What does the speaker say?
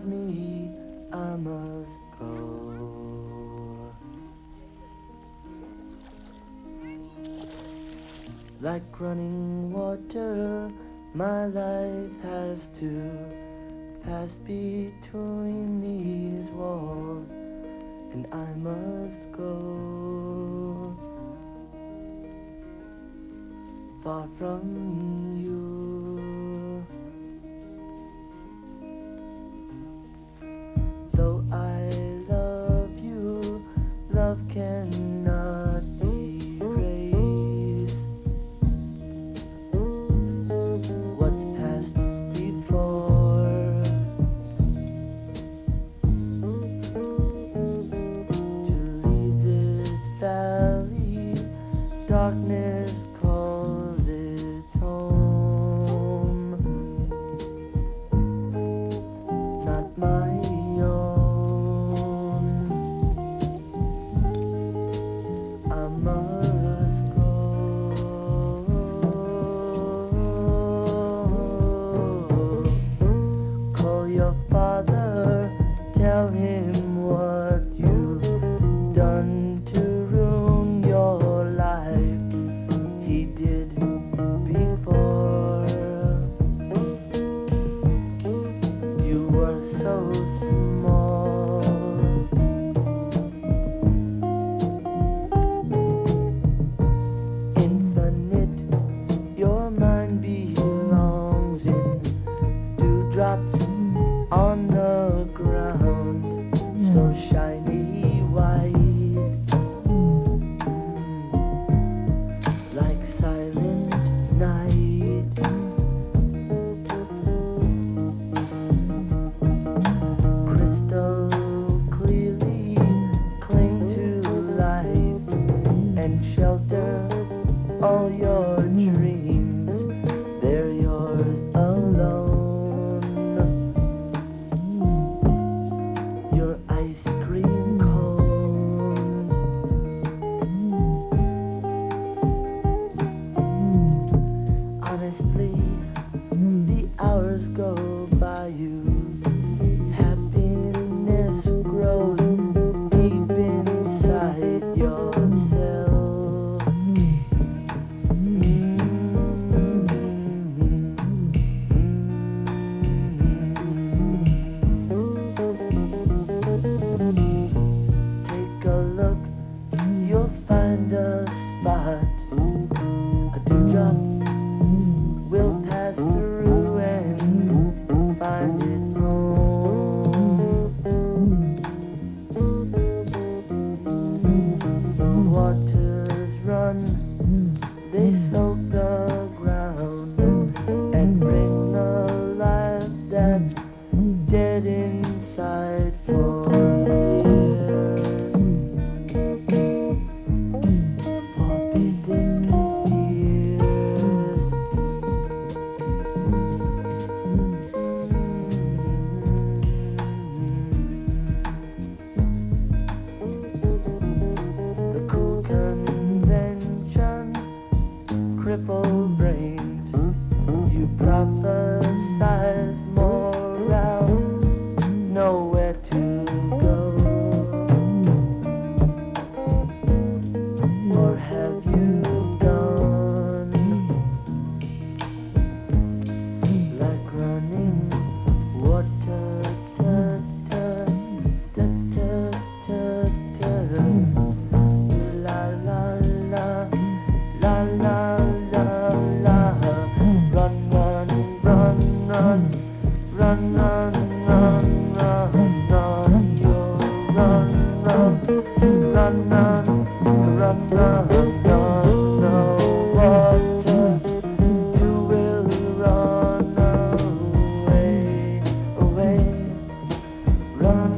me, I must go. Like running water, my life has to pass between these walls, and I must go far from you. Though I love you, love cannot be erased. What's past before, to leave this valley, darkness calls its home, not my own. I must go. Call your father, tell him what you've done to ruin your life. He did before. You were so small. Infinite, your mind belongs in dewdrops on the ground, so shiny white, like silent night. Crystal clearly cling to life and shelter all your dreams. They're yours alone. Your ice cream cones. Honestly, the hours go by you. Happiness grows deep inside yourself. Take a look, you'll find a spot. A dewdrop will pass through and find its home. Waters run, they soak the ground and bring alive that's dead inside for years. Forbidden fears. The cool convention, crippled brains. You prophesize morale, nowhere to go. Or have you gone? Like running water, ta ta ta ta ta ta. La la la, la la la la. Run, run, run, run, run, run, run, run, run. You run, run, run, run, run, run, run. No water, you will run away, away. Run